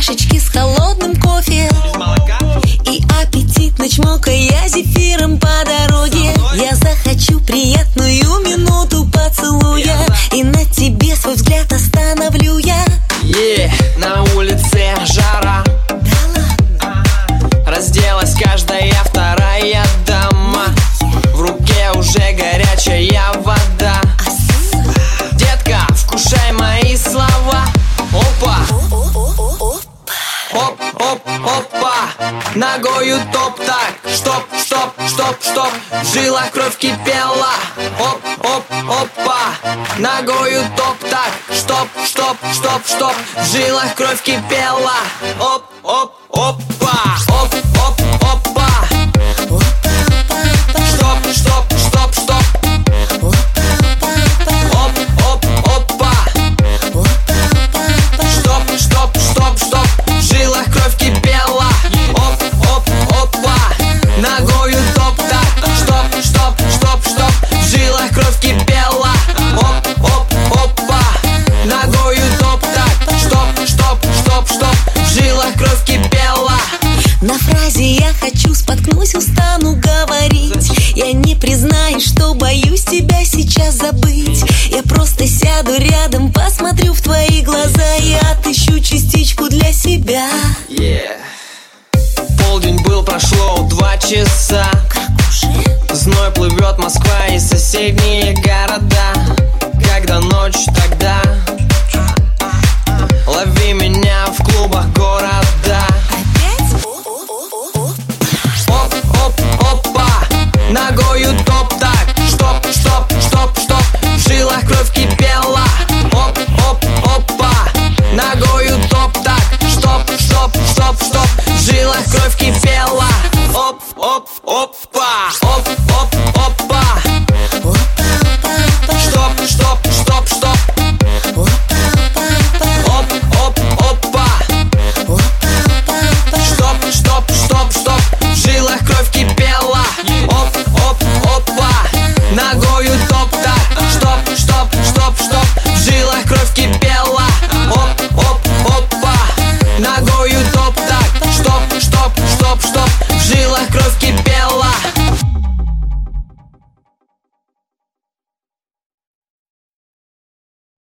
чашечки с холодным кофе и аппетитно чмокая зефиром по дороге. Я захочу приятную минуту поцелуя, и на тебе свой взгляд остановлю я. На улице жара, разделась каждая вторая дама. В руке уже горячая вода. Детка, вкушай мои слова. Опа, оп, оп, опа. Ногою топ так. Стоп, стоп, стоп, стоп. В жилах кровь кипела. Оп, оп, опа. Ногою топ так. Стоп, стоп, стоп, стоп. В жилах кровь кипела. Оп, оп, опа. Оп, оп, опа. Стоп, стоп, стоп, стоп. Оп, оп, опа. Стоп, стоп, стоп, стоп. В жилах кровь кипела. Оп, оп, опа. Ногою топ так. Стоп, стоп, стоп, стоп. В жилах кровь кипела. Оп, оп, опа. Ногою топ так. Стоп, стоп, стоп, стоп. В жилах кровь кипела. На фразе «я хочу» споткнусь, устану говорить. Я не признаюсь, что боюсь тебя сейчас забыть. Я просто сяду рядом, посмотрю в твои глаза и отыщу частичку для себя. Полдень был, прошло 2 часа. Зной плывет Москва и соседние города. Когда ночь, тогда лови меня.